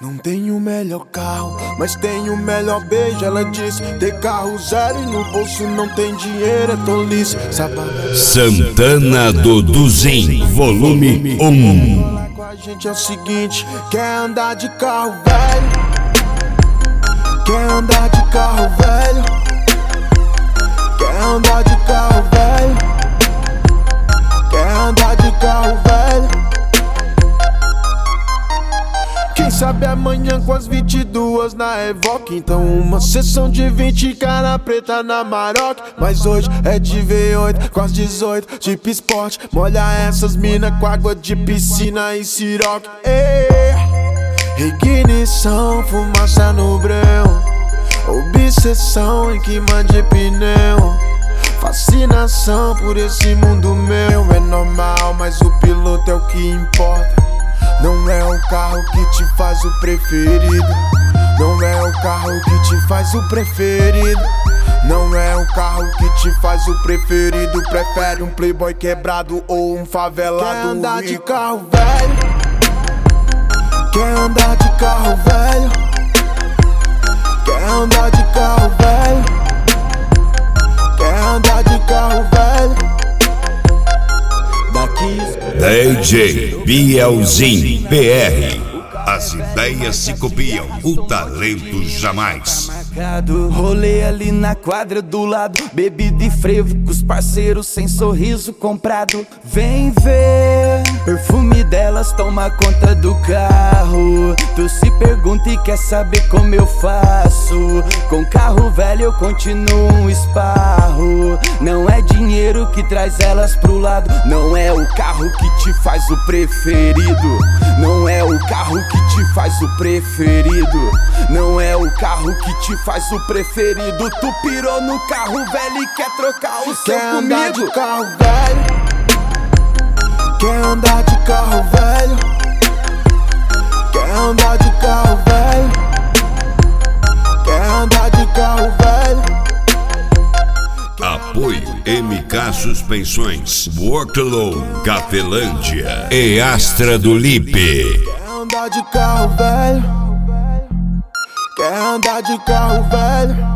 Não tenho o melhor carro, mas tenho o melhor beijo. Ela disse, ter carro zero e no bolso não tem dinheiro, é tolice. Santana do Duzin, volume 1. Com a gente é o seguinte, quer andar de carro velho, quer andar de carro velho, quer andar de carro velho, quer andar de carro velho. Quem sabe amanhã com as 22 na Evoque. Então uma sessão de 20 cara preta na Maroc. Mas hoje é de V8 com as 18 tipo esporte. Molha essas mina com água de piscina e siroque. Ignição, fumaça no breu, obsessão em queima de pneu, fascinação por esse mundo meu. É normal, mas o piloto é o que importa. Não é o carro que te faz o preferido. Não é o carro que te faz o preferido. Não é o carro que te faz o preferido. Prefere um playboy quebrado ou um favelado. Quer andar de carro velho, quer andar de carro velho, quer andar de carro velho, quer andar de carro velho. DJ Bielzinho PR. As ideias se copiam, o talento jamais. Rolê ali na quadra do lado, bebida e frevo, com os parceiros sem sorriso comprado. Vem ver, perfume delas toma conta do carro. Tu se pergunta e quer saber como eu faço. Com carro velho eu continuo um esparro. Não é dinheiro que traz elas pro lado. Não é o carro que te faz o preferido. Não é o carro que te faz o preferido. Não é o carro que te faz o preferido. Tu pirou no carro velho e quer trocar o seu quer comigo. Andar de carro velho, quer andar de carro velho, quer andar de carro velho, quer andar de carro velho. Apoio MK Suspensões, Worklow, Cafelândia e Astra do Lipe. Quer andar de carro velho, quer andar de carro velho,